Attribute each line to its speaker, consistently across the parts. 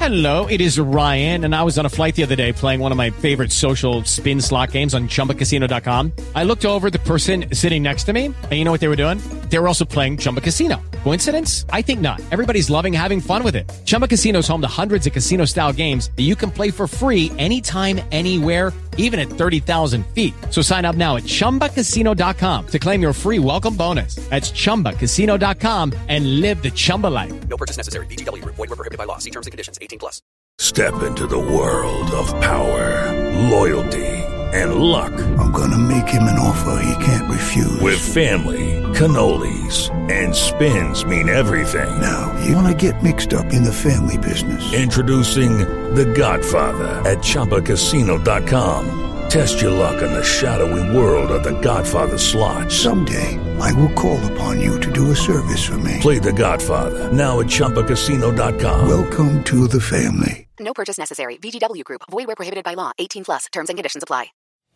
Speaker 1: Hello, it is Ryan, and I was on a flight the other day playing one of my favorite social spin slot games on ChumbaCasino.com. I looked over at the person sitting next to me, and you know what they were doing? They were also playing Chumba Casino. Coincidence? I think not. Everybody's loving having fun with it. Chumba Casino is home to hundreds of casino-style games that you can play for free anytime, anywhere, even at 30,000 feet. So sign up now at ChumbaCasino.com to claim your free welcome bonus. That's ChumbaCasino.com and live the Chumba life.
Speaker 2: No purchase necessary. VGW. Void where prohibited by law. See terms and conditions. 18+.
Speaker 3: Step into the world of power, loyalty, and luck.
Speaker 4: I'm gonna make him an offer he can't refuse.
Speaker 3: With family, cannolis, and spins mean everything.
Speaker 4: Now, you wanna get mixed up in the family business.
Speaker 3: Introducing The Godfather at ChumbaCasino.com. Test your luck in the shadowy world of The Godfather slot.
Speaker 4: Someday, I will call upon you to do a service for me.
Speaker 3: Play The Godfather now at ChumbaCasino.com.
Speaker 4: Welcome to the family.
Speaker 5: No purchase necessary. VGW Group. Void where prohibited by law. 18+. Terms and conditions apply.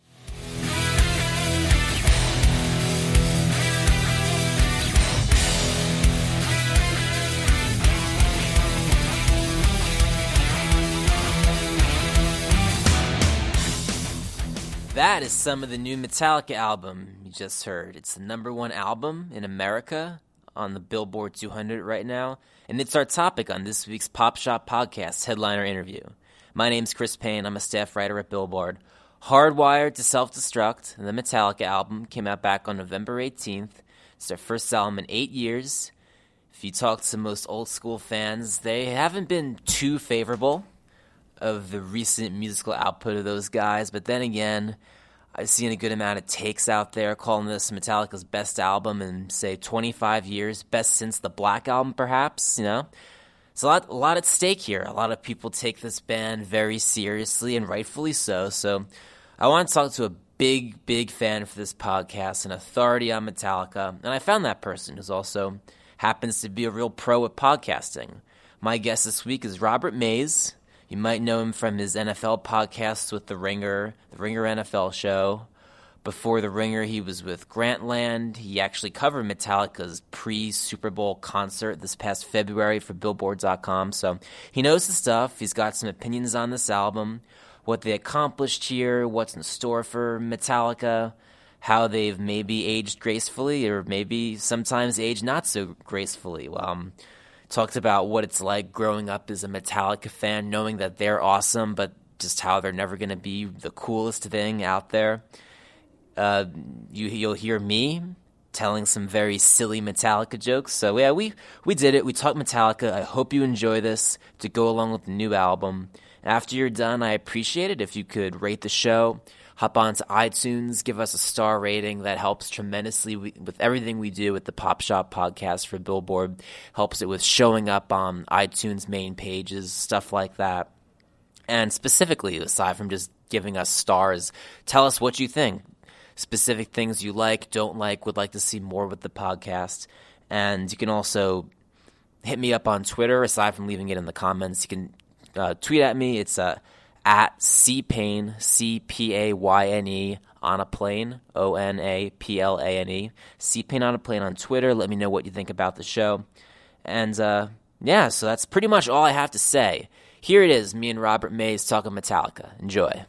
Speaker 6: That is some of the new Metallica album you just heard. It's the #1 album in America on the Billboard 200 right now, and it's our topic on this week's Pop Shop Podcast headliner interview. My name's Chris Payne. I'm a staff writer at Billboard. Hardwired to Self-Destruct, the Metallica album, came out back on November 18th. It's their first album in 8 years. If you talk to most old-school fans, they haven't been too favorable of the recent musical output of those guys, but then again, I've seen a good amount of takes out there calling this Metallica's best album in, say, 25 years, best since the Black Album, perhaps, you know? It's a lot at stake here. A lot of people take this band very seriously, and rightfully so, so I want to talk to a big fan for this podcast, an authority on Metallica, and I found that person who's also happens to be a real pro at podcasting. My guest this week is Robert Mays. You might know him from his NFL podcasts with The Ringer NFL show. Before The Ringer, he was with Grantland. He actually covered Metallica's pre-Super Bowl concert this past February for Billboard.com. So he knows the stuff. He's got some opinions on this album, what they accomplished here, what's in store for Metallica, how they've maybe aged gracefully or maybe sometimes aged not so gracefully. Talked about what it's like growing up as a Metallica fan, knowing that they're awesome, but just how they're never going to be the coolest thing out there. You'll hear me telling some very silly Metallica jokes. So yeah, we did it. We talked Metallica. I hope you enjoy this to go along with the new album. After you're done, I appreciate it if you could rate the show. Hop onto iTunes, give us a star rating. That helps tremendously with everything we do with the Pop Shop Podcast for Billboard. Helps it with showing up on iTunes main pages, stuff like that. And specifically, aside from just giving us stars, tell us what you think. Specific things you like, don't like, would like to see more with the podcast. And you can also hit me up on Twitter, aside from leaving it in the comments. You can tweet at me. It's at CPayne, CPAYNE, on a plane, ONAPLANE. CPayne on a plane on Twitter. Let me know what you think about the show. And yeah, so that's pretty much all I have to say. Here it is, me and Robert Mays talking Metallica. Enjoy.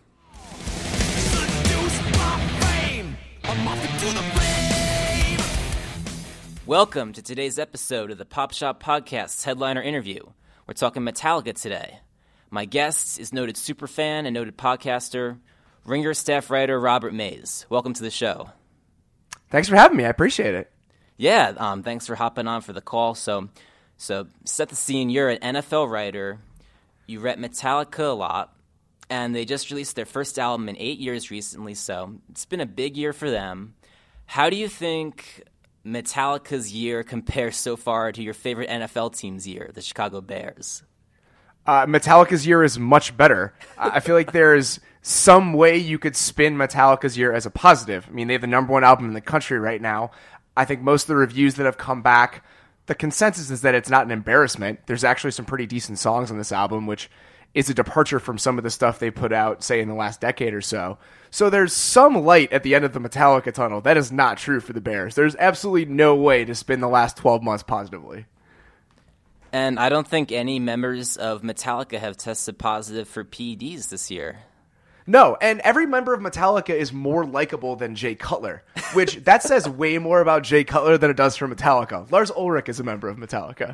Speaker 6: Welcome to today's episode of the Pop Shop Podcast's headliner interview. We're talking Metallica today. My guest is noted superfan and noted podcaster, Ringer staff writer Robert Mays. Welcome to the show.
Speaker 7: Thanks for having me. I appreciate it.
Speaker 6: Yeah, thanks for hopping on for the call. So set the scene. You're an NFL writer. You rep Metallica a lot, and they just released their first album in 8 years recently, so it's been a big year for them. How do you think Metallica's year compares so far to your favorite NFL team's year, the Chicago Bears?
Speaker 7: Metallica's year is much better. I feel like there's some way you could spin Metallica's year as a positive. I mean, they have the #1 album in the country right now. I think most of the reviews that have come back, the consensus is that it's not an embarrassment. There's actually some pretty decent songs on this album, which is a departure from some of the stuff they put out, say, in the last decade or so. So there's some light at the end of the Metallica tunnel. That is not true for the Bears. There's absolutely no way to spin the last 12 months positively.
Speaker 6: And I don't think any members of Metallica have tested positive for PEDs this year.
Speaker 7: No, and every member of Metallica is more likable than Jay Cutler, which that says way more about Jay Cutler than it does for Metallica. Lars Ulrich is a member of Metallica.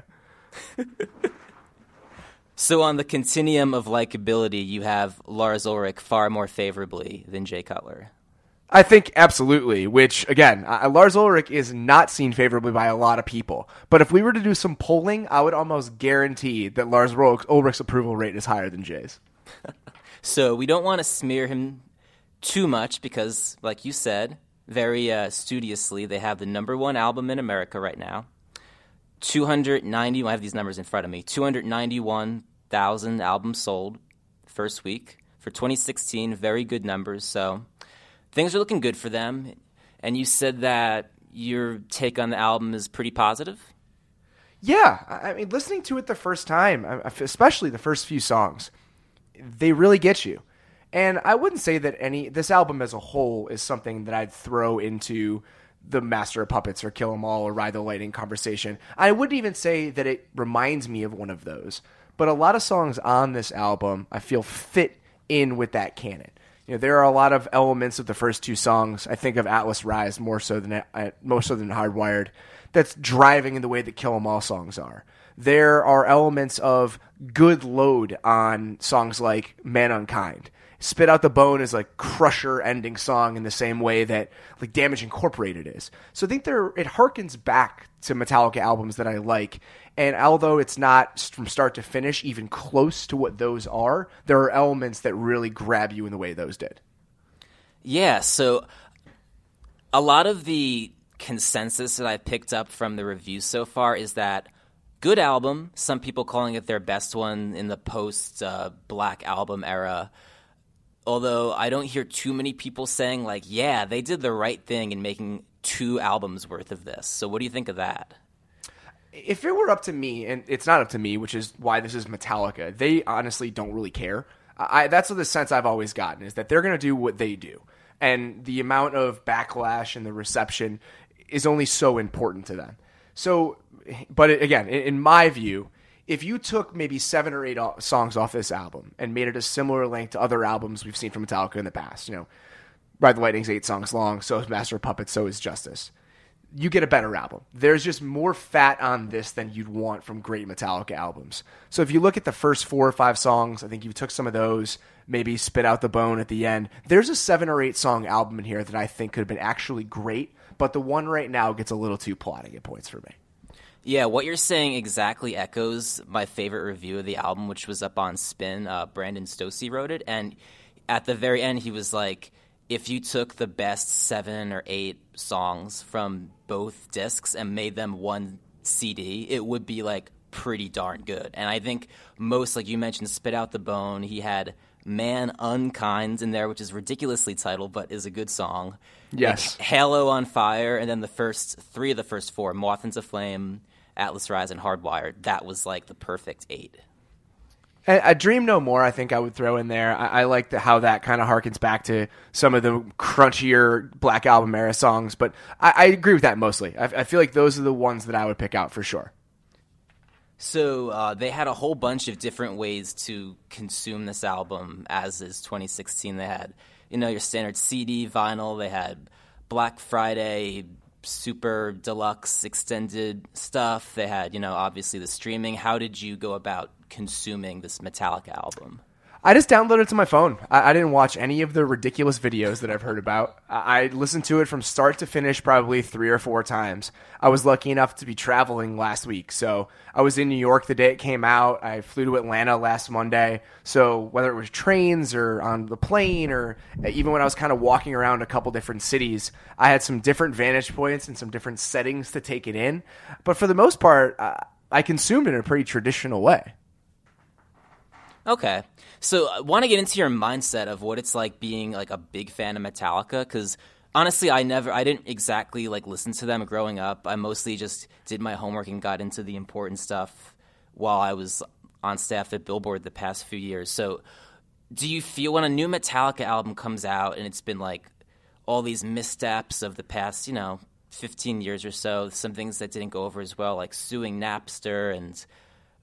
Speaker 6: So on the continuum of likability, you have Lars Ulrich far more favorably than Jay Cutler.
Speaker 7: I think absolutely, which, again, Lars Ulrich is not seen favorably by a lot of people. But if we were to do some polling, I would almost guarantee that Lars Ulrich's approval rate is higher than Jay's.
Speaker 6: So we don't want to smear him too much because, like you said, very studiously, they have the number one album in America right now. I have these numbers in front of me. 291,000 albums sold first week. For 2016, very good numbers, so things are looking good for them. And you said that your take on the album is pretty positive?
Speaker 7: Yeah, I mean, listening to it the first time, especially the first few songs, they really get you. And I wouldn't say that this album as a whole is something that I'd throw into the Master of Puppets or Kill 'Em All or Ride the Lightning conversation. I wouldn't even say that it reminds me of one of those. But a lot of songs on this album I feel fit in with that canon. You know, there are a lot of elements of the first two songs. I think of Atlas Rise more so than Hardwired. That's driving in the way that Kill 'Em All songs are. There are elements of good load on songs like Man Unkind. Spit Out the Bone is like crusher ending song in the same way that like Damage Incorporated is. So I think it harkens back to Metallica albums that I like. And although it's not from start to finish even close to what those are, there are elements that really grab you in the way those did.
Speaker 6: Yeah, so a lot of the consensus that I picked up from the reviews so far is that good album, some people calling it their best one in the post-Black Album era. Although I don't hear too many people saying, like, yeah, they did the right thing in making 2 albums worth of this. So what do you think of that?
Speaker 7: If it were up to me, and it's not up to me, which is why this is Metallica, they honestly don't really care. That's the sense I've always gotten, is that they're going to do what they do. And the amount of backlash and the reception is only so important to them. So, but again, in my view, if you took maybe 7 or 8 songs off this album and made it a similar length to other albums we've seen from Metallica in the past, you know, Ride the Lightning's 8 songs long, so is Master of Puppets, so is Justice, you get a better album. There's just more fat on this than you'd want from great Metallica albums. So if you look at the first 4 or 5 songs, I think you took some of those, maybe Spit Out the Bone at the end. There's a 7 or 8 song album in here that I think could have been actually great, but the one right now gets a little too plotting at points for me.
Speaker 6: Yeah, what you're saying exactly echoes my favorite review of the album, which was up on Spin. Brandon Stossy wrote it, and at the very end he was like, if you took the best 7 or 8 songs from both discs and made them one CD, it would be like pretty darn good. And I think most, like you mentioned, Spit Out the Bone, he had Man Unkind in there, which is ridiculously titled, but is a good song.
Speaker 7: Yes.
Speaker 6: Like Halo on Fire, and then the first 3 of the first 4, Moth into Flame, Atlas Rise, and Hardwired. That was like the perfect 8.
Speaker 7: And A Dream No More, I think I would throw in there. I like how that kind of harkens back to some of the crunchier Black Album era songs, but I agree with that mostly. I feel like those are the ones that I would pick out for sure.
Speaker 6: So they had a whole bunch of different ways to consume this album, as is 2016. They had, your standard CD, vinyl. They had Black Friday, super deluxe extended stuff. They had, obviously the streaming. How did you go about consuming this Metallica album?
Speaker 7: I just downloaded it to my phone. I didn't watch any of the ridiculous videos that I've heard about. I listened to it from start to finish probably 3 or 4 times. I was lucky enough to be traveling last week, so I was in New York the day it came out. I flew to Atlanta last Monday, so whether it was trains or on the plane or even when I was kind of walking around a couple different cities, I had some different vantage points and some different settings to take it in. But for the most part, I consumed it in a pretty traditional way.
Speaker 6: Okay. So I want to get into your mindset of what it's like being like a big fan of Metallica, because honestly, I didn't exactly like listen to them growing up. I mostly just did my homework and got into the important stuff while I was on staff at Billboard the past few years. So do you feel when a new Metallica album comes out and it's been like all these missteps of the past, 15 years or so, some things that didn't go over as well, like suing Napster and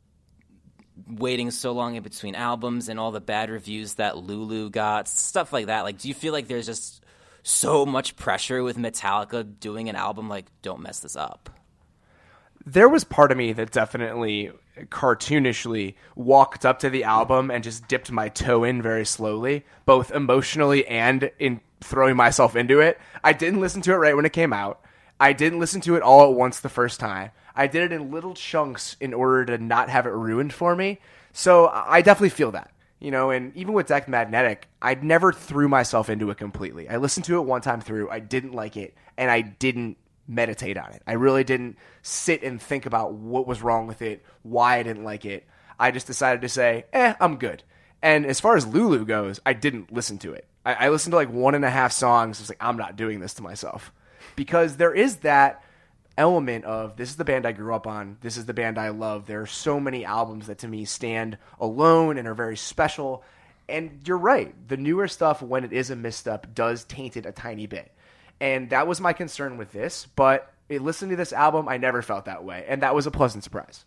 Speaker 6: waiting so long in between albums and all the bad reviews that Lulu got, stuff like that. Like, do you feel like there's just so much pressure with Metallica doing an album like, don't mess this up?
Speaker 7: There was part of me that definitely cartoonishly walked up to the album and just dipped my toe in very slowly, both emotionally and in throwing myself into it. I didn't listen to it right when it came out. I didn't listen to it all at once the first time. I did it in little chunks in order to not have it ruined for me. So I definitely feel that. And even with Death Magnetic, I never threw myself into it completely. I listened to it one time through. I didn't like it, and I didn't meditate on it. I really didn't sit and think about what was wrong with it, why I didn't like it. I just decided to say, I'm good. And as far as Lulu goes, I didn't listen to it. I listened to like 1.5 songs. I was like, I'm not doing this to myself. Because there is that element of, this is the band I grew up on. This is the band I love. There are so many albums that to me stand alone and are very special. And you're right. The newer stuff, when it is a misstep, does taint it a tiny bit. And that was my concern with this. But listening to this album, I never felt that way. And that was a pleasant surprise.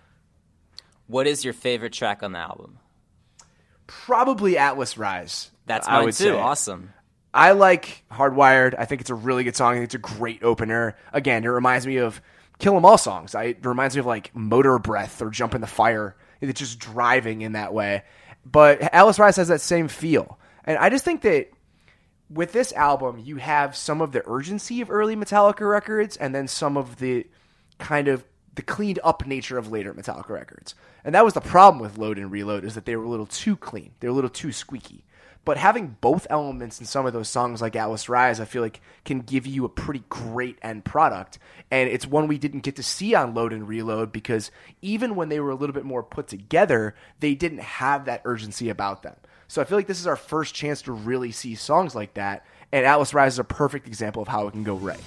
Speaker 6: What is your favorite track on the album?
Speaker 7: Probably Atlas Rise.
Speaker 6: That's mine too. Say. Awesome.
Speaker 7: I like Hardwired. I think it's a really good song. I think it's a great opener. Again, it reminds me of Kill 'Em All songs. It reminds me of like Motor Breath or Jump in the Fire. It's just driving in that way. But Atlas Rise has that same feel. And I just think that with this album, you have some of the urgency of early Metallica records and then some of the kind of the cleaned up nature of later Metallica records. And that was the problem with Load and Reload, is that they were a little too clean. They were a little too squeaky. But having both elements in some of those songs like Atlas Rise, I feel like can give you a pretty great end product. And it's one we didn't get to see on Load and Reload because even when they were a little bit more put together, they didn't have that urgency about them. So I feel like this is our first chance to really see songs like that. And Atlas Rise is a perfect example of how it can go right.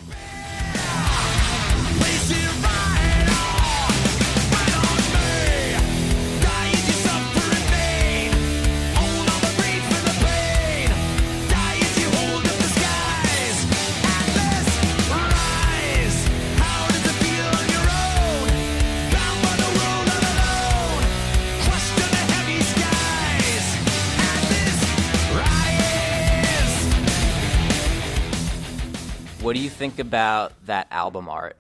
Speaker 6: What do you think about that album art?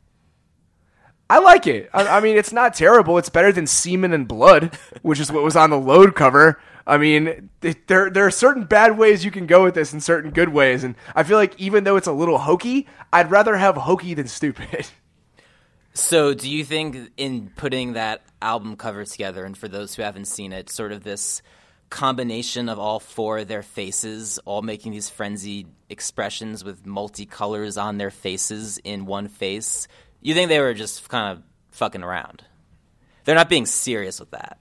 Speaker 7: I like it. I mean, it's not terrible. It's better than Semen and Blood, which is what was on the Load cover. I mean, there are certain bad ways you can go with this and certain good ways. And I feel like even though it's a little hokey, I'd rather have hokey than stupid.
Speaker 6: So do you think in putting that album cover together, and for those who haven't seen it, sort of this combination of all four of their faces all making these frenzied expressions with multicolors on their faces in one face, you think they were just kind of fucking around? They're not being serious with that.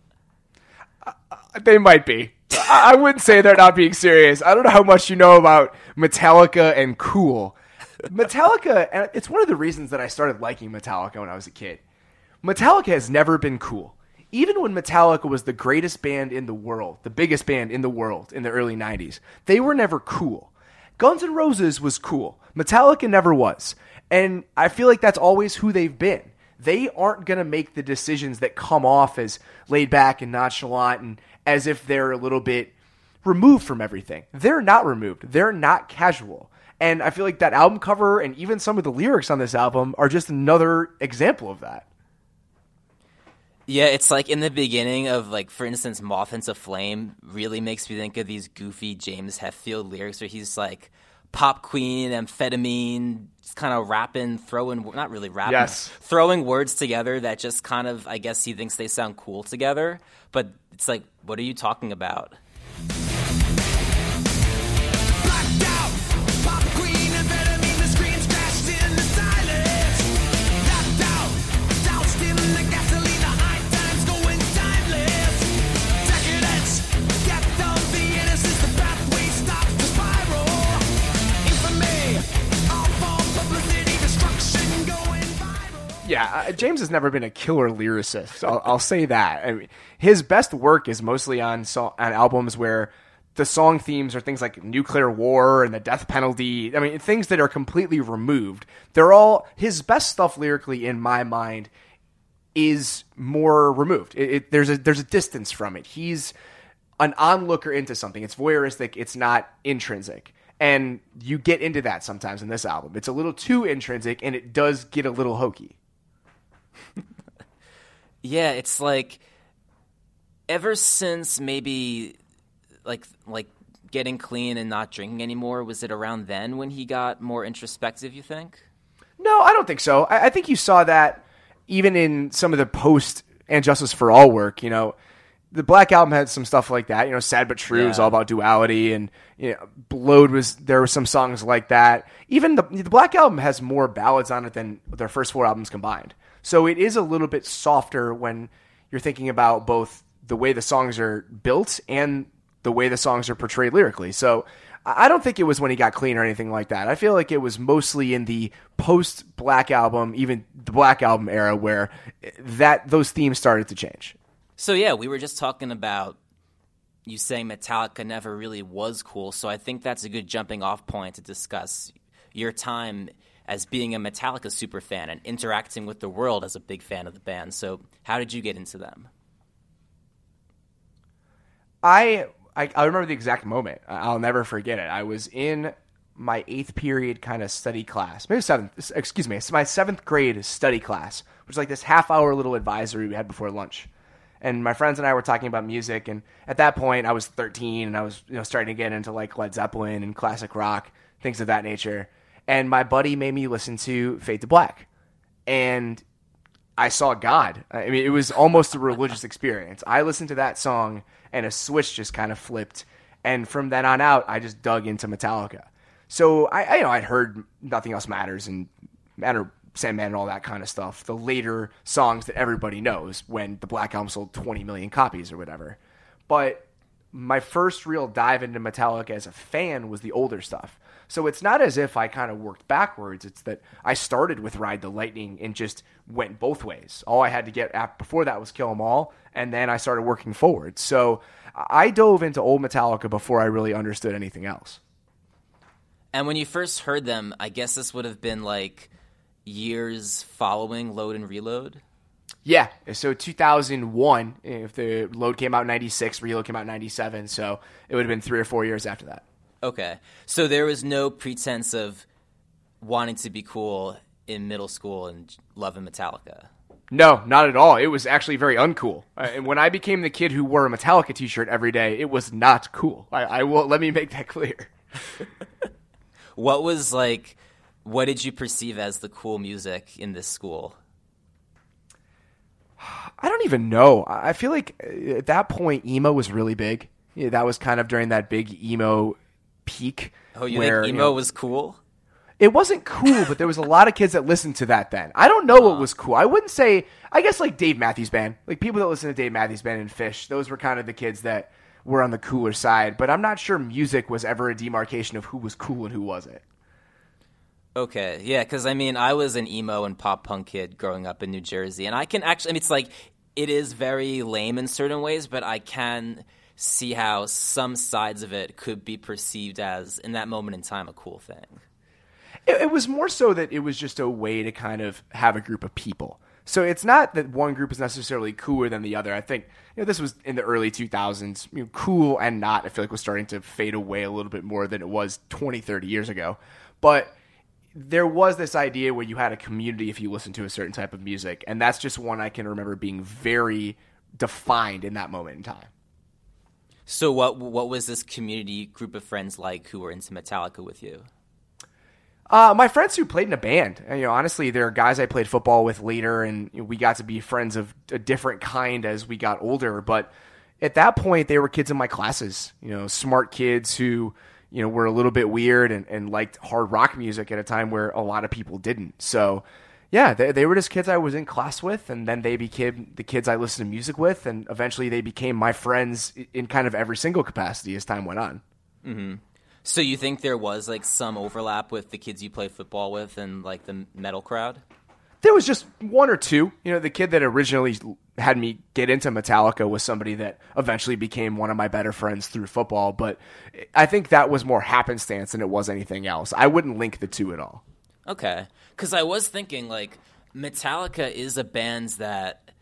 Speaker 7: They might be. I wouldn't say they're not being serious. I don't know how much you know about Metallica and cool. Metallica, and it's one of the reasons that I started liking Metallica when I was a kid. Metallica has never been cool. Even when Metallica was the greatest band in the world, the biggest band in the world in the early 90s, they were never cool. Guns N' Roses was cool. Metallica never was. And I feel like that's always who they've been. They aren't going to make the decisions that come off as laid back and nonchalant and as if they're a little bit removed from everything. They're not removed. They're not casual. And I feel like that album cover and even some of the lyrics on this album are just another example of that.
Speaker 6: Yeah, it's like in the beginning of, like, for instance, Moth into Flame really makes me think of these goofy James Hetfield lyrics where he's like, pop queen, amphetamine, just kind of rapping, not really rapping,
Speaker 7: yes,
Speaker 6: throwing words together that just kind of, I guess he thinks they sound cool together. But it's like, what are you talking about?
Speaker 7: Yeah, James has never been a killer lyricist. I'll say that. I mean, his best work is mostly on albums where the song themes are things like nuclear war and the death penalty. I mean, things that are completely removed. They're all his best stuff lyrically, in my mind, is more removed. There's a distance from it. He's an onlooker into something. It's voyeuristic. It's not intrinsic. And you get into that sometimes in this album. It's a little too intrinsic, and it does get a little hokey.
Speaker 6: Yeah, it's like ever since maybe like getting clean and not drinking anymore, was it around then when he got more introspective, you think?
Speaker 7: No, I don't think so. I think you saw that even in some of the post And Justice for All work. You know, the Black Album had some stuff like that. You know, Sad But True is all about duality, and you know, Load there were some songs like that. Even the Black Album has more ballads on it than their first 4 albums combined. So it is a little bit softer when you're thinking about both the way the songs are built and the way the songs are portrayed lyrically. So I don't think it was when he got clean or anything like that. I feel like it was mostly in the post-Black Album, even the Black Album era, where those themes started to change.
Speaker 6: So yeah, we were just talking about you saying Metallica never really was cool, so I think that's a good jumping off point to discuss your time as being a Metallica superfan and interacting with the world as a big fan of the band. So how did you get into them?
Speaker 7: I remember the exact moment. I'll never forget it. I was in my 8th period kind of study class. Maybe 7th. Excuse me. It's my 7th grade study class, which is like this half-hour little advisory we had before lunch. And my friends and I were talking about music. And at that point, I was 13, and I was starting to get into like Led Zeppelin and classic rock, things of that nature. And my buddy made me listen to Fade to Black. And I saw God. I mean, it was almost a religious experience. I listened to that song, and a switch just kind of flipped. And from then on out, I just dug into Metallica. So I'd heard Nothing Else Matters and Sandman and all that kind of stuff, the later songs that everybody knows when the Black Album sold 20 million copies or whatever. But my first real dive into Metallica as a fan was the older stuff. So it's not as if I kind of worked backwards. It's that I started with Ride the Lightning and just went both ways. All I had to get before that was Kill 'Em All, and then I started working forward. So I dove into old Metallica before I really understood anything else.
Speaker 6: And when you first heard them, I guess this would have been like years following Load and Reload?
Speaker 7: Yeah, so 2001, if the Load came out in 96, Reload came out in 97, so it would have been 3 or 4 years after that.
Speaker 6: Okay, so there was no pretense of wanting to be cool in middle school and loving Metallica?
Speaker 7: No, not at all. It was actually very uncool. And when I became the kid who wore a Metallica t-shirt every day, it was not cool. I will, let me make that clear.
Speaker 6: What did you perceive as the cool music in this school?
Speaker 7: I don't even know. I feel like at that point, emo was really big. Yeah, that was kind of during that big emo peak.
Speaker 6: Oh, you think emo was cool?
Speaker 7: It wasn't cool, but there was a lot of kids that listened to that then. I don't know what was cool. I wouldn't say, I guess like Dave Matthews Band. Like people that listen to Dave Matthews Band and Fish, those were kind of the kids that were on the cooler side. But I'm not sure music was ever a demarcation of who was cool and who wasn't.
Speaker 6: Okay, yeah, because, I mean, I was an emo and pop-punk kid growing up in New Jersey, and I can actually, I mean, it's like, it is very lame in certain ways, but I can see how some sides of it could be perceived as, in that moment in time, a cool thing.
Speaker 7: It was more so that it was just a way to kind of have a group of people. So it's not that one group is necessarily cooler than the other. I think this was in the early 2000s. Cool and not, I feel like, was starting to fade away a little bit more than it was 20, 30 years ago. But there was this idea where you had a community if you listened to a certain type of music, and that's just one I can remember being very defined in that moment in time.
Speaker 6: So what was this community group of friends like who were into Metallica with you?
Speaker 7: My friends who played in a band. Honestly, there are guys I played football with later, and we got to be friends of a different kind as we got older. But at that point, they were kids in my classes. Smart kids who were a little bit weird and liked hard rock music at a time where a lot of people didn't. So, yeah, they were just kids I was in class with, and then they became the kids I listened to music with, and eventually they became my friends in kind of every single capacity as time went on.
Speaker 6: Mm-hmm. So you think there was, like, some overlap with the kids you played football with and, like, the metal crowd?
Speaker 7: There was just one or two. The kid that originally had me get into Metallica was somebody that eventually became one of my better friends through football, but I think that was more happenstance than it was anything else. I wouldn't link the two at all.
Speaker 6: Okay. Because I was thinking, like, Metallica is a band that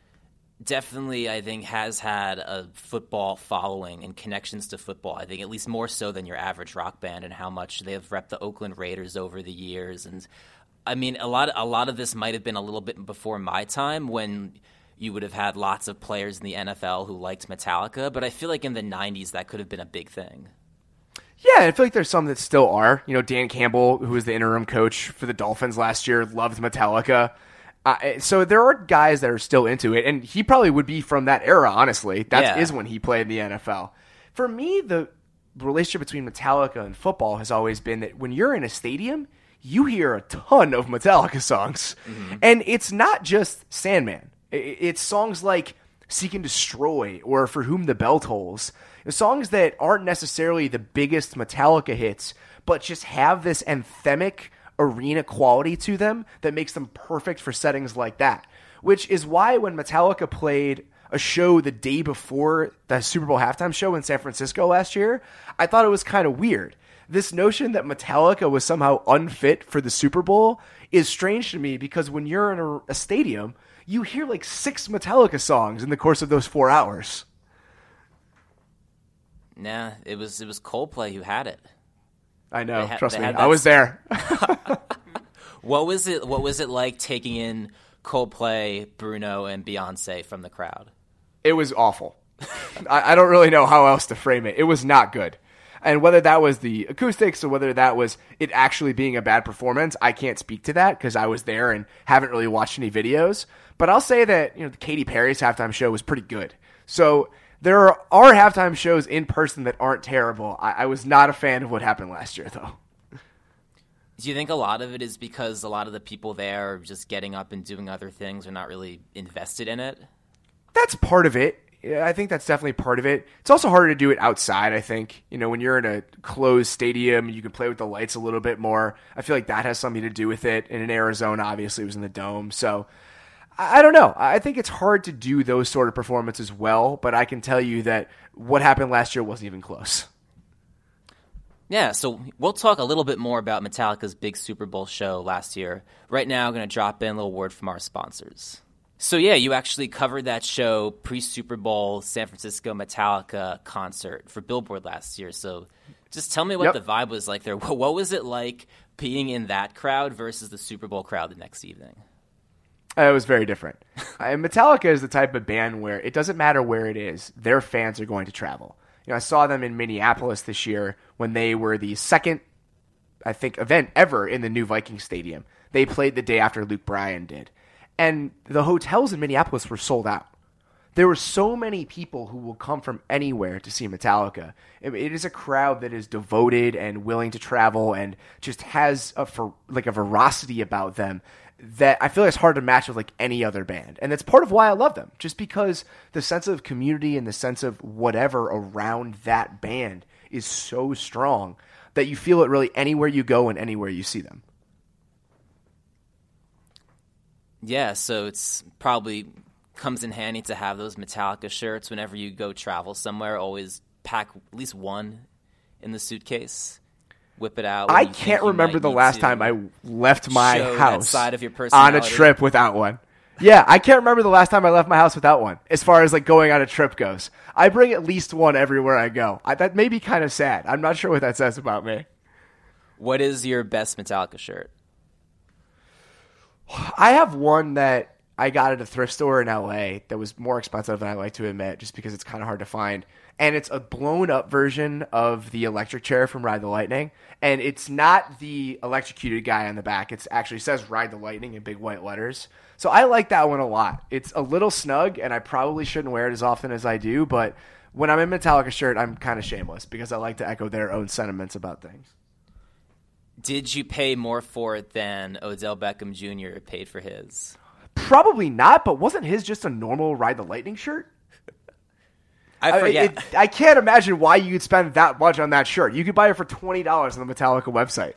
Speaker 6: definitely, I think, has had a football following and connections to football. I think at least more so than your average rock band, and how much they have repped the Oakland Raiders over the years. And I mean, a lot of this might have been a little bit before my time, when you would have had lots of players in the NFL who liked Metallica. But I feel like in the 90s that could have been a big thing.
Speaker 7: Yeah, I feel like there's some that still are. You know, Dan Campbell, who was the interim coach for the Dolphins last year, loved Metallica. So there are guys that are still into it, and he probably would be from that era, honestly. That is when he played in the NFL. For me, the relationship between Metallica and football has always been that when you're in a stadium, you hear a ton of Metallica songs. Mm-hmm. And it's not just Sandman. It's songs like Seek and Destroy or For Whom the Bell Tolls. Songs that aren't necessarily the biggest Metallica hits, but just have this anthemic arena quality to them that makes them perfect for settings like that. Which is why when Metallica played a show the day before the Super Bowl halftime show in San Francisco last year, I thought it was kind of weird. This notion that Metallica was somehow unfit for the Super Bowl is strange to me, because when you're in a stadium, you hear like 6 Metallica songs in the course of those 4 hours.
Speaker 6: Nah, it was Coldplay who had it.
Speaker 7: I know, trust me, I was there.
Speaker 6: What was it like taking in Coldplay, Bruno, and Beyonce from the crowd?
Speaker 7: It was awful. I don't really know how else to frame it. It was not good. And whether that was the acoustics or whether that was it actually being a bad performance, I can't speak to that because I was there and haven't really watched any videos. But I'll say that, you know, Katy Perry's halftime show was pretty good. So there are halftime shows in person that aren't terrible. I was not a fan of what happened last year, though.
Speaker 6: Do you think a lot of it is because a lot of the people there are just getting up and doing other things, or not really invested in it?
Speaker 7: That's part of it. Yeah, I think that's definitely part of it. It's also harder to do it outside, I think. You know, when you're in a closed stadium, you can play with the lights a little bit more. I feel like that has something to do with it. And in Arizona, obviously, it was in the Dome. So I don't know. I think it's hard to do those sort of performances well, but I can tell you that what happened last year wasn't even close.
Speaker 6: Yeah, so we'll talk a little bit more about Metallica's big Super Bowl show last year. Right now, I'm going to drop in a little word from our sponsors. So yeah, you actually covered that show pre-Super Bowl San Francisco Metallica concert for Billboard last year. So just tell me what the vibe was like there. What was it like being in that crowd versus the Super Bowl crowd the next evening?
Speaker 7: It was very different. Metallica is the type of band where it doesn't matter where it is, their fans are going to travel. You know, I saw them in Minneapolis this year when they were the second, I think, event ever in the new Vikings Stadium. They played the day after Luke Bryan did. And the hotels in Minneapolis were sold out. There were so many people who will come from anywhere to see Metallica. It is a crowd that is devoted and willing to travel and just has a veracity about them that I feel like it's hard to match with like any other band. And that's part of why I love them, just because the sense of community and the sense of whatever around that band is so strong that you feel it really anywhere you go and anywhere you see them.
Speaker 6: Yeah, so it's probably comes in handy to have those Metallica shirts whenever you go travel somewhere. Always pack at least one in the suitcase. Whip it out.
Speaker 7: I can't remember the last time I left my house on a trip without one. Yeah, I can't remember the last time I left my house without one, as far as like going on a trip goes. I bring at least one everywhere I go. That may be kind of sad. I'm not sure what that says about me.
Speaker 6: What is your best Metallica shirt?
Speaker 7: I have one that I got at a thrift store in LA that was more expensive than I like to admit, just because it's kind of hard to find. And it's a blown up version of the electric chair from Ride the Lightning. And it's not the electrocuted guy on the back. It actually says Ride the Lightning in big white letters. So I like that one a lot. It's a little snug, and I probably shouldn't wear it as often as I do. But when I'm in Metallica shirt, I'm kind of shameless because I like to echo their own sentiments about things.
Speaker 6: Did you pay more for it than Odell Beckham Jr. paid for his?
Speaker 7: Probably not, but wasn't his just a normal Ride the Lightning shirt?
Speaker 6: I forget.
Speaker 7: I can't imagine why you'd spend that much on that shirt. You could buy it for $20 on the Metallica website.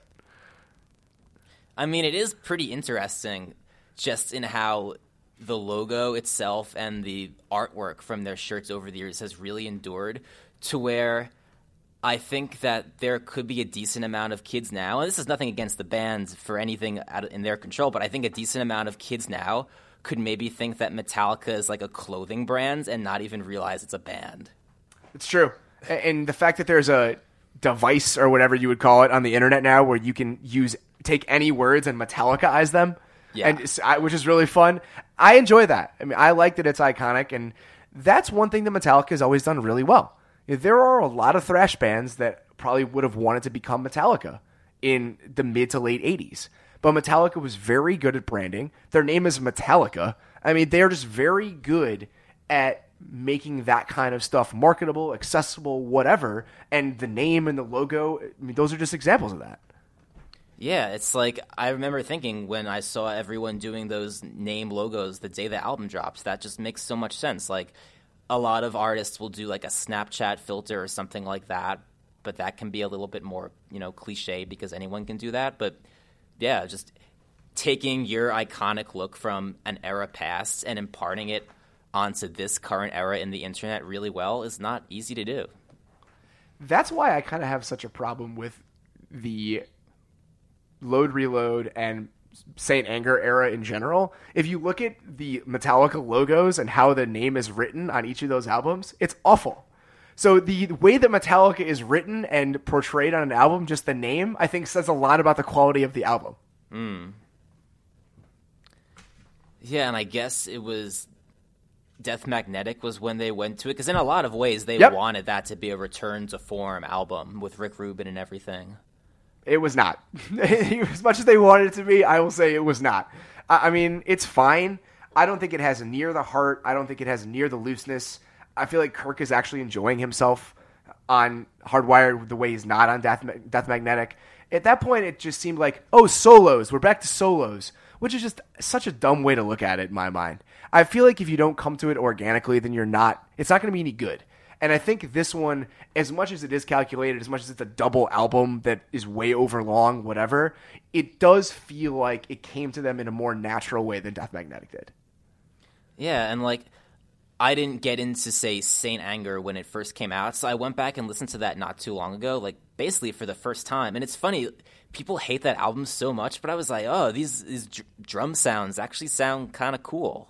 Speaker 6: I mean, it is pretty interesting just in how the logo itself and the artwork from their shirts over the years has really endured to where I think that there could be a decent amount of kids now, and this is nothing against the bands for anything in their control, but I think a decent amount of kids now could maybe think that Metallica is like a clothing brand and not even realize it's a band.
Speaker 7: It's true. And the fact that there's a device or whatever you would call it on the internet now where you can take any words and Metallicaize them, which is really fun. I enjoy that. I mean, I like that it's iconic, and that's one thing that Metallica has always done really well. There are a lot of thrash bands that probably would have wanted to become Metallica in the mid to late 80s. But Metallica was very good at branding. Their name is Metallica. I mean, they're just very good at making that kind of stuff marketable, accessible, whatever. And the name and the logo, I mean, those are just examples of that.
Speaker 6: Yeah, it's like I remember thinking when I saw everyone doing those name logos the day the album drops, that just makes so much sense. Like a lot of artists will do like a Snapchat filter or something like that, but that can be a little bit more, cliche because anyone can do that. But yeah, just taking your iconic look from an era past and imparting it onto this current era in the internet really well is not easy to do.
Speaker 7: That's why I kind of have such a problem with the Load Reload and Saint Anger era in general. If you look at the Metallica logos and how the name is written on each of those albums, it's awful. So the way that Metallica is written and portrayed on an album, just the name, I think says a lot about the quality of the album.
Speaker 6: Yeah, and I guess it was Death Magnetic was when they went to it, because in a lot of ways they wanted that to be a return to form album with Rick Rubin and everything.
Speaker 7: It was not. As much as they wanted it to be, I will say it was not. I mean, it's fine. I don't think it has near the heart. I don't think it has near the looseness. I feel like Kirk is actually enjoying himself on Hardwired the way he's not on Death Magnetic. At that point, it just seemed like, solos. We're back to solos, which is just such a dumb way to look at it in my mind. I feel like if you don't come to it organically, then it's not going to be any good. And I think this one, as much as it is calculated, as much as it's a double album that is way over long, whatever, it does feel like it came to them in a more natural way than Death Magnetic did.
Speaker 6: Yeah, and I didn't get into, say, Saint Anger when it first came out, so I went back and listened to that not too long ago, basically for the first time. And it's funny, people hate that album so much, but I was like, these drum sounds actually sound kind of cool.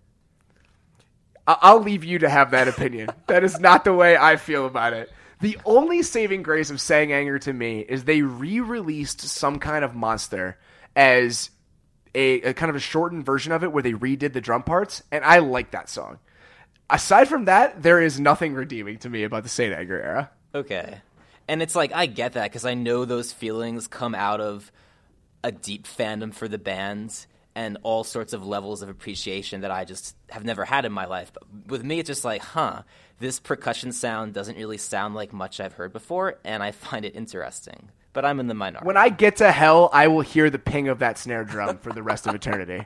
Speaker 7: I'll leave you to have that opinion. That is not the way I feel about it. The only saving grace of Saint Anger to me is they re-released Some Kind of Monster as a kind of a shortened version of it where they redid the drum parts, and I like that song. Aside from that, there is nothing redeeming to me about the Saint Anger era.
Speaker 6: Okay. And it's I get that because I know those feelings come out of a deep fandom for the band and all sorts of levels of appreciation that I just have never had in my life. But with me, it's just this percussion sound doesn't really sound like much I've heard before, and I find it interesting. But I'm in the minority.
Speaker 7: When I get to hell, I will hear the ping of that snare drum for the rest of eternity.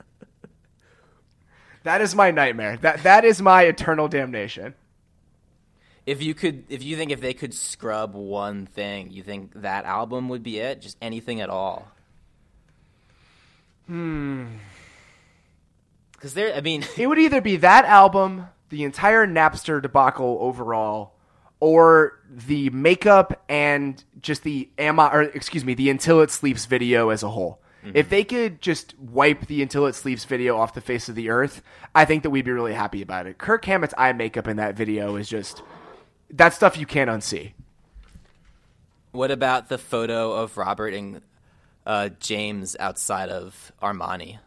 Speaker 7: That is my nightmare. That is my eternal damnation.
Speaker 6: If they could scrub one thing, you think that album would be it? Just anything at all? Because
Speaker 7: it would either be that album, the entire Napster debacle overall, or the makeup and just the Until It Sleeps video as a whole. Mm-hmm. If they could just wipe the Until It Sleeps video off the face of the earth, I think that we'd be really happy about it. Kirk Hammett's eye makeup in that video is just, that stuff you can't unsee.
Speaker 6: What about the photo of Robert and James outside of Armani?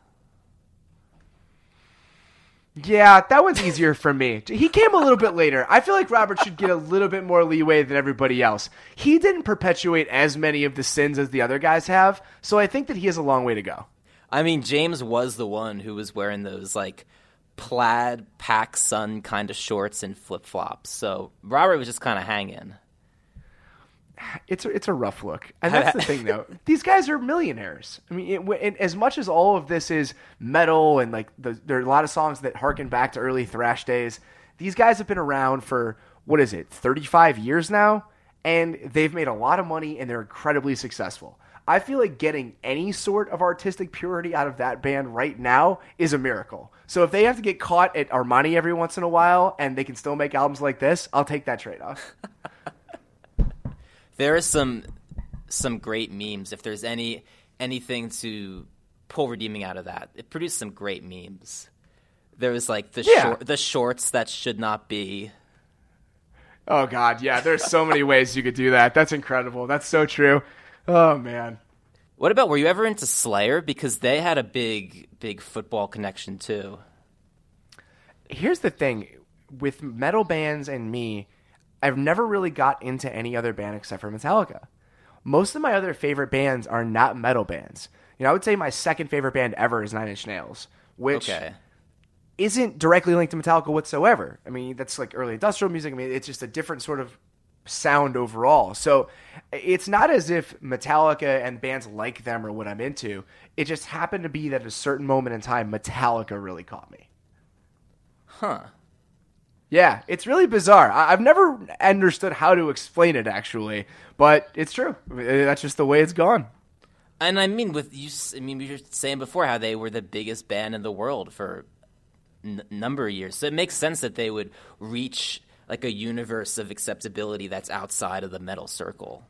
Speaker 7: Yeah, that one's easier for me. He came a little bit later. I feel like Robert should get a little bit more leeway than everybody else. He didn't perpetuate as many of the sins as the other guys have, so I think that he has a long way to go.
Speaker 6: I mean, James was the one who was wearing those, plaid PacSun kind of shorts and flip-flops, so Robert was just kind of hanging.
Speaker 7: It's a rough look. And that's the thing, though. These guys are millionaires. I mean, as much as all of this is metal and there are a lot of songs that harken back to early thrash days, these guys have been around for, 35 years now? And they've made a lot of money and they're incredibly successful. I feel like getting any sort of artistic purity out of that band right now is a miracle. So if they have to get caught at Armani every once in a while and they can still make albums like this, I'll take that trade-off.
Speaker 6: There are some great memes. If there's anything to pull redeeming out of that. It produced some great memes. There was like the shorts that should not be.
Speaker 7: Oh God, yeah. There's so many ways you could do that. That's incredible. That's so true. Oh man.
Speaker 6: What about, were you ever into Slayer? Because they had a big football connection too.
Speaker 7: Here's the thing. With metal bands and me, I've never really got into any other band except for Metallica. Most of my other favorite bands are not metal bands. You know, I would say my second favorite band ever is Nine Inch Nails, which isn't directly linked to Metallica whatsoever. I mean, that's like early industrial music. I mean, it's just a different sort of sound overall. So it's not as if Metallica and bands like them are what I'm into. It just happened to be that at a certain moment in time, Metallica really caught me.
Speaker 6: Huh.
Speaker 7: Yeah, it's really bizarre. I've never understood how to explain it, actually, but it's true. That's just the way it's gone.
Speaker 6: And I mean, we were saying before how they were the biggest band in the world for a number of years. So it makes sense that they would reach like a universe of acceptability that's outside of the metal circle.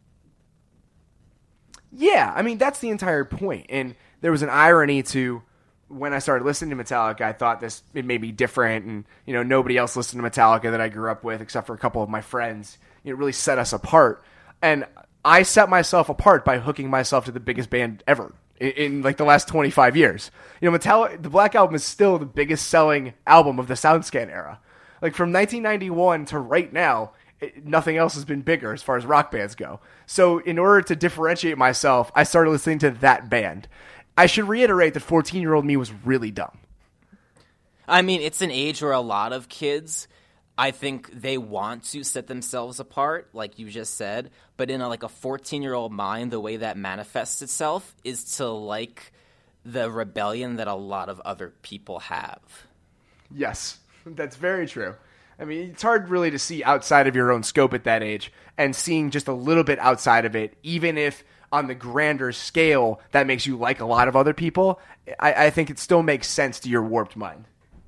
Speaker 7: Yeah, I mean, that's the entire point. And there was an irony to when I started listening to Metallica. I thought it made me different, and you know, nobody else listened to Metallica that I grew up with except for a couple of my friends. It really set us apart, and I set myself apart by hooking myself to the biggest band ever in like the last 25 years. You know, Metallica, the Black Album is still the biggest selling album of the SoundScan era. Like from 1991 to right now, nothing else has been bigger as far as rock bands go. So in order to differentiate myself, I started listening to that band. I should reiterate that 14-year-old me was really dumb.
Speaker 6: I mean, it's an age where a lot of kids, I think they want to set themselves apart, like you just said, but in a 14-year-old mind, the way that manifests itself is to like the rebellion that a lot of other people have.
Speaker 7: Yes, that's very true. I mean, it's hard really to see outside of your own scope at that age, and seeing just a little bit outside of it, even if on the grander scale that makes you like a lot of other people, I think it still makes sense to your warped mind.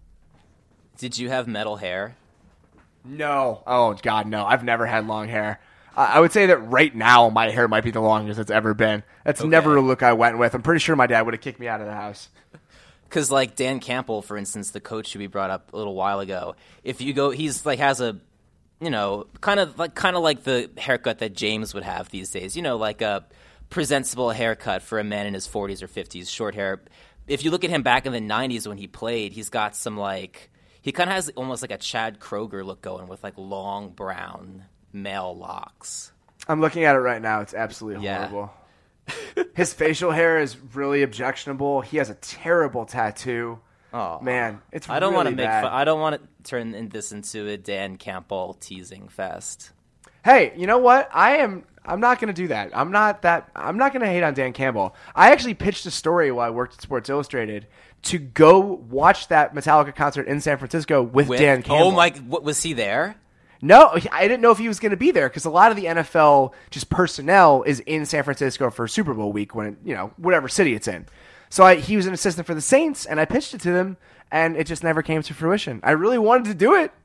Speaker 6: Did you have metal hair?
Speaker 7: No. Oh, God, no. I've never had long hair. I would say that right now my hair might be the longest it's ever been. That's never a look I went with. I'm pretty sure my dad would have kicked me out of the house.
Speaker 6: Because, like, Dan Campbell, for instance, the coach who we brought up a little while ago, if you go, he's, like, has a, you know, kind of like the haircut that James would have these days. You know, like a presentable haircut for a man in his 40s or 50s, short hair. If you look at him back in the 90s when he played, he's got some, like, he kind of has almost like a Chad Kroeger look going with, like, long brown male locks.
Speaker 7: I'm looking at it right now. It's absolutely horrible. His facial hair is really objectionable. He has a terrible tattoo. Oh man, it's I don't
Speaker 6: really
Speaker 7: want to make fun.
Speaker 6: I don't want to turn this into a Dan Campbell teasing fest.
Speaker 7: Hey, you know what? I'm not going to do that. I'm not going to hate on Dan Campbell. I actually pitched a story while I worked at Sports Illustrated to go watch that Metallica concert in San Francisco with Dan Campbell.
Speaker 6: Oh my, what, was he there?
Speaker 7: No, I didn't know if he was going to be there because a lot of the NFL just personnel is in San Francisco for Super Bowl week when, you know, whatever city it's in. So he was an assistant for the Saints, and I pitched it to them, and it just never came to fruition. I really wanted to do it.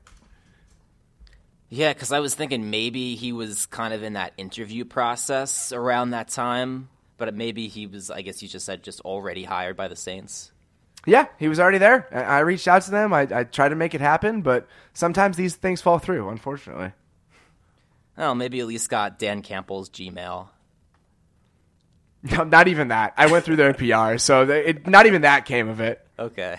Speaker 6: Yeah, because I was thinking maybe he was kind of in that interview process around that time, but maybe he was, I guess you just said, just already hired by the Saints. Yeah,
Speaker 7: he was already there. I reached out to them. I tried to make it happen, but sometimes these things fall through, unfortunately.
Speaker 6: Oh, maybe at least got Dan Campbell's Gmail.
Speaker 7: No, not even that. I went through their PR, so not even that came of it.
Speaker 6: Okay.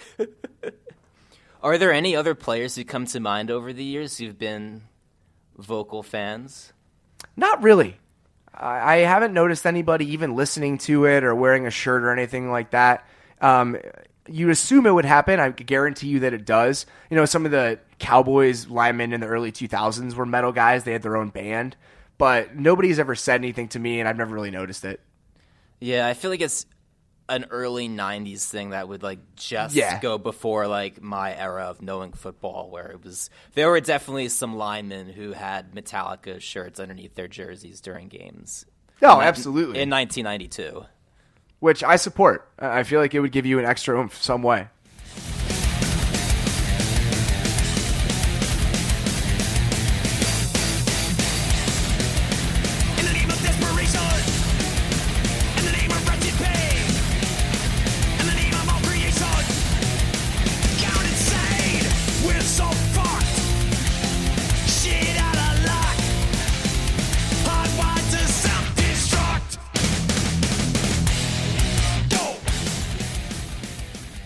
Speaker 6: Are there any other players who come to mind over the years who've been vocal fans?
Speaker 7: Not really. I haven't noticed anybody even listening to it or wearing a shirt or anything like that. You'd assume it would happen. I guarantee you that it does. You know, some of the Cowboys linemen in the early 2000s were metal guys. They had their own band. But nobody's ever said anything to me, and I've never really noticed it.
Speaker 6: Yeah, I feel like it's an early 90s thing that would, like, just go before, like, my era of knowing football, where it was – there were definitely some linemen who had Metallica shirts underneath their jerseys during games.
Speaker 7: Oh, absolutely.
Speaker 6: In 1992.
Speaker 7: Which I support. I feel like it would give you an extra oomph some way.
Speaker 8: In the name of desperation, in the name of wretched pain,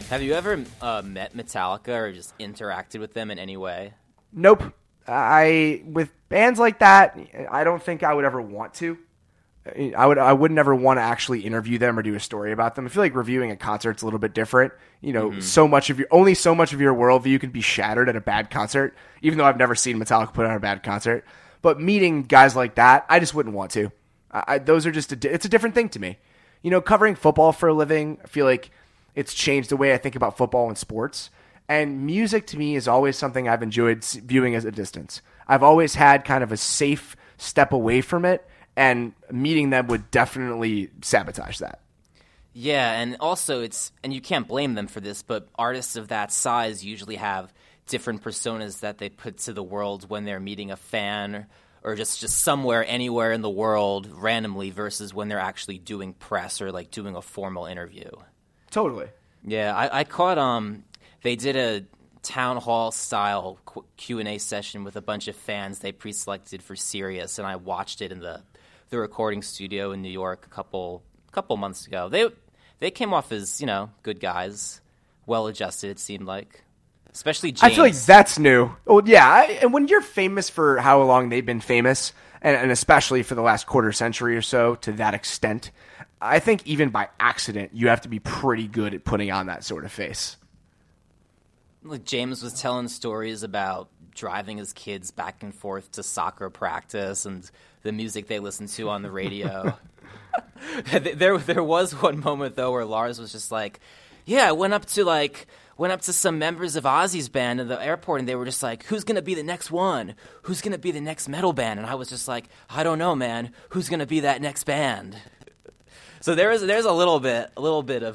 Speaker 6: Have you ever met Metallica or just interacted with them in any way?
Speaker 7: Nope. With bands like that, I don't think I would ever want to. I would never want to actually interview them or do a story about them. I feel like reviewing a concert's a little bit different. So much of your worldview can be shattered at a bad concert, even though I've never seen Metallica put on a bad concert. But meeting guys like that, I just wouldn't want to. Those are just it's a different thing to me. Covering football for a living, I feel like it's changed the way I think about football and sports. And music to me is always something I've enjoyed viewing as a distance. I've always had kind of a safe step away from it, and meeting them would definitely sabotage that.
Speaker 6: Yeah, and also and you can't blame them for this, but artists of that size usually have different personas that they put to the world when they're meeting a fan or just somewhere, anywhere in the world randomly versus when they're actually doing press or like doing a formal interview.
Speaker 7: Totally.
Speaker 6: Yeah, I caught they did a town hall style Q&A session with a bunch of fans they pre-selected for Sirius, and I watched it in the recording studio in New York a couple months ago. They came off as, good guys, well adjusted, it seemed like. Especially James.
Speaker 7: I feel like that's new. Oh yeah, and when you're famous for how long they've been famous, and especially for the last quarter century or so to that extent, I think even by accident you have to be pretty good at putting on that sort of face.
Speaker 6: Like James was telling stories about driving his kids back and forth to soccer practice and the music they listened to on the radio. There was one moment though where Lars was just like, "Yeah, I went up to some members of Ozzy's band in the airport, and they were just like, who's going to be the next one? Who's going to be the next metal band?" And I was just like, I don't know, man. Who's going to be that next band? So there's a little bit of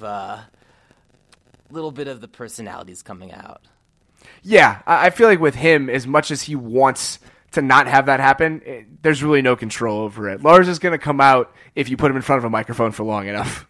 Speaker 6: the personalities coming out.
Speaker 7: Yeah, I feel like with him, as much as he wants to not have that happen, there's really no control over it. Lars is going to come out if you put him in front of a microphone for long enough.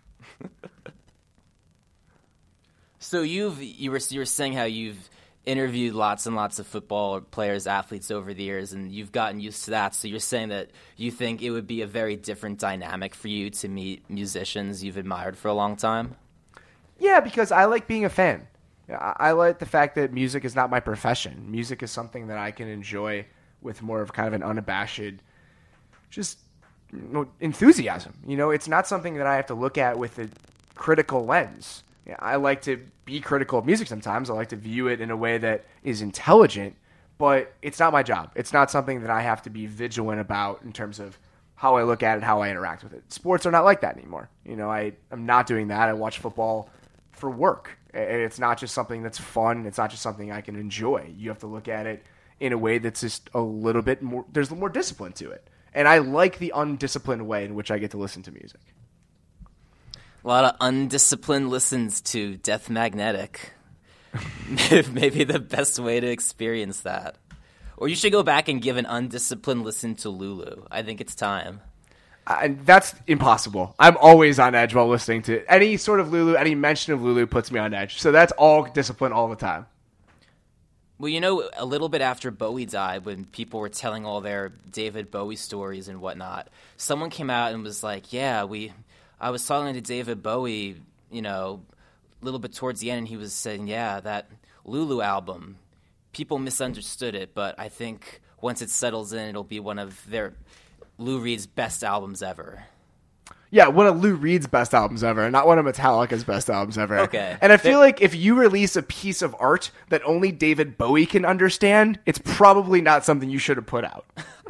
Speaker 6: So you were saying how you've interviewed lots and lots of football players, athletes over the years, and you've gotten used to that. So you're saying that you think it would be a very different dynamic for you to meet musicians you've admired for a long time?
Speaker 7: Yeah, because I like being a fan. I like the fact that music is not my profession. Music is something that I can enjoy with more of kind of an unabashed, just enthusiasm. It's not something that I have to look at with a critical lens. I like to be critical of music sometimes. I like to view it in a way that is intelligent, but it's not my job. It's not something that I have to be vigilant about in terms of how I look at it, how I interact with it. Sports are not like that anymore. I'm not doing that. I watch football for work. And it's not just something that's fun. It's not just something I can enjoy. You have to look at it in a way that's just a little bit more, there's more discipline to it. And I like the undisciplined way in which I get to listen to music.
Speaker 6: A lot of undisciplined listens to Death Magnetic. Maybe the best way to experience that. Or you should go back and give an undisciplined listen to Lulu. I think it's time.
Speaker 7: That's impossible. I'm always on edge while listening to any sort of Lulu. Any mention of Lulu puts me on edge. So that's all discipline all the time.
Speaker 6: Well, a little bit after Bowie died, when people were telling all their David Bowie stories and whatnot, someone came out and was like, yeah, I was talking to David Bowie, a little bit towards the end, and he was saying, yeah, that Lulu album, people misunderstood it, but I think once it settles in, it'll be one of Lou Reed's best albums ever.
Speaker 7: Yeah, one of Lou Reed's best albums ever, not one of Metallica's best albums ever.
Speaker 6: Okay.
Speaker 7: And I feel like if you release a piece of art that only David Bowie can understand, it's probably not something you should have put out.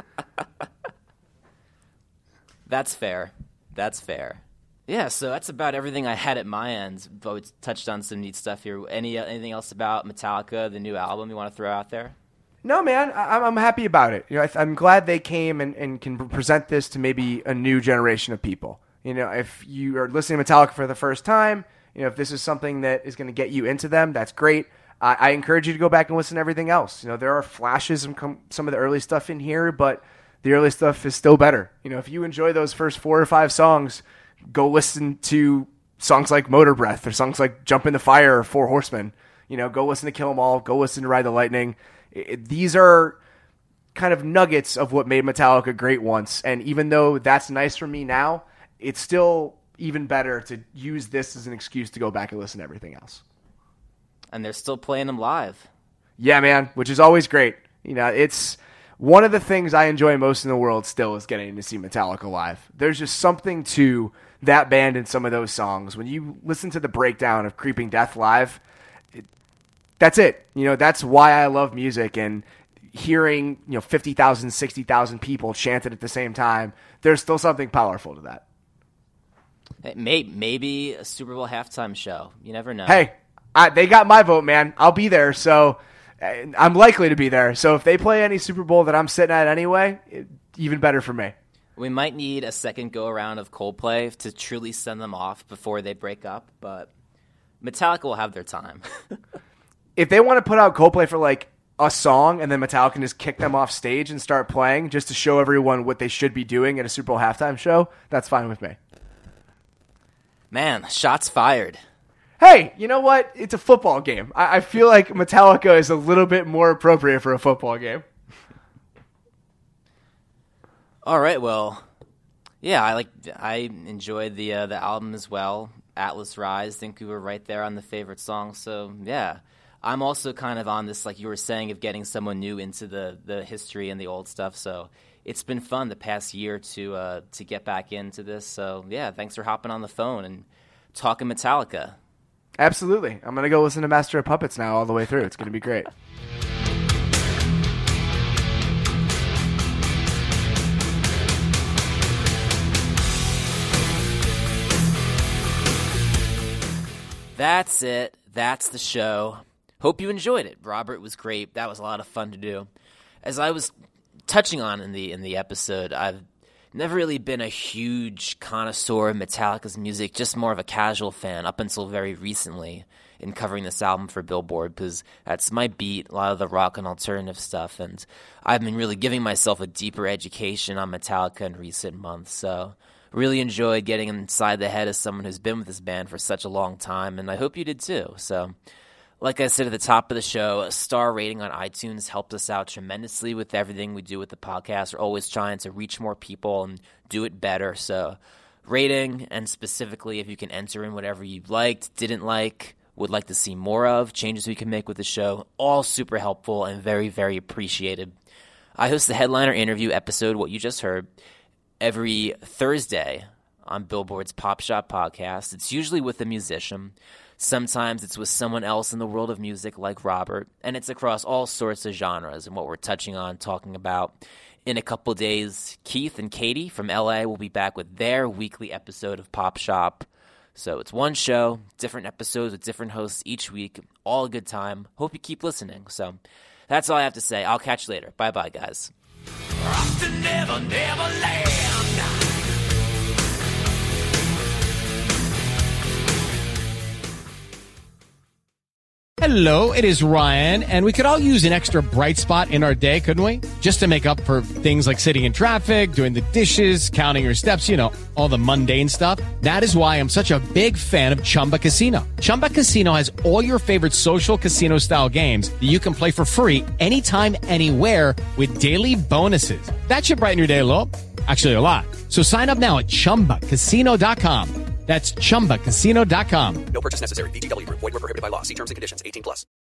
Speaker 6: That's fair. Yeah, so that's about everything I had at my end. But we touched on some neat stuff here. Anything else about Metallica, the new album you want to throw out there?
Speaker 7: No, man, I'm happy about it. I'm glad they came and can present this to maybe a new generation of people. If you are listening to Metallica for the first time, if this is something that is going to get you into them, that's great. I encourage you to go back and listen to everything else. There are flashes of some of the early stuff in here, but the early stuff is still better. If you enjoy those first 4 or 5 songs, go listen to songs like Motor Breath or songs like Jump in the Fire or Four Horsemen. Go listen to Kill 'Em All. Go listen to Ride the Lightning. These are kind of nuggets of what made Metallica great once. And even though that's nice for me now, it's still even better to use this as an excuse to go back and listen to everything else.
Speaker 6: And they're still playing them live.
Speaker 7: Yeah, man, which is always great. It's one of the things I enjoy most in the world still is getting to see Metallica live. There's just something to that band and some of those songs. When you listen to the breakdown of Creeping Death live, that's it. That's why I love music, and hearing 50,000, 60,000 people chanted at the same time, there's still something powerful to that.
Speaker 6: Maybe a Super Bowl halftime show. You never know.
Speaker 7: Hey, they got my vote, man. I'll be there, so I'm likely to be there. So if they play any Super Bowl that I'm sitting at anyway, even better for me.
Speaker 6: We might need a second go-around of Coldplay to truly send them off before they break up, but Metallica will have their time.
Speaker 7: If they want to put out Coldplay for like a song and then Metallica can just kick them off stage and start playing just to show everyone what they should be doing at a Super Bowl halftime show, that's fine with me.
Speaker 6: Man, shots fired.
Speaker 7: Hey, you know what? It's a football game. I feel like Metallica is a little bit more appropriate for a football game.
Speaker 6: All right, well, yeah, I enjoyed the album as well. Atlas Rise, think we were right there on the favorite song. So yeah, I'm also kind of on this, like you were saying, of getting someone new into the history and the old stuff. So it's been fun the past year to get back into this. So yeah, thanks for hopping on the phone and talking Metallica.
Speaker 7: Absolutely. I'm going to go listen to Master of Puppets now all the way through. It's going to be great.
Speaker 6: That's it. That's the show. Hope you enjoyed it. Robert was great. That was a lot of fun to do. As I was touching on in the episode, I've never really been a huge connoisseur of Metallica's music, just more of a casual fan up until very recently in covering this album for Billboard, because that's my beat, a lot of the rock and alternative stuff, and I've been really giving myself a deeper education on Metallica in recent months, so really enjoyed getting inside the head of someone who's been with this band for such a long time, and I hope you did too. So, like I said at the top of the show, a star rating on iTunes helped us out tremendously with everything we do with the podcast. We're always trying to reach more people and do it better. So, rating, and specifically if you can enter in whatever you liked, didn't like, would like to see more of, changes we can make with the show, all super helpful and very, very appreciated. I host the Headliner Interview episode, what you just heard, every Thursday on Billboard's Pop Shop podcast. It's usually with a musician. Sometimes it's with someone else in the world of music like Robert, and it's across all sorts of genres and what we're touching on, talking about. In a couple days, Keith and Katie from LA will be back with their weekly episode of Pop Shop. So it's one show, different episodes with different hosts each week, all a good time. Hope you keep listening. So that's all I have to say. I'll catch you later. Bye-bye, guys.
Speaker 8: Never, never land.
Speaker 1: Hello, it is Ryan, and we could all use an extra bright spot in our day, couldn't we? Just to make up for things like sitting in traffic, doing the dishes, counting your steps, all the mundane stuff. That is why I'm such a big fan of Chumba Casino. Chumba Casino has all your favorite social casino-style games that you can play for free anytime, anywhere with daily bonuses. That should brighten your day a little. Actually, a lot. So sign up now at ChumbaCasino.com. That's ChumbaCasino.com.
Speaker 2: No purchase necessary. VGW Group. Void where prohibited by law. See terms and conditions. 18+.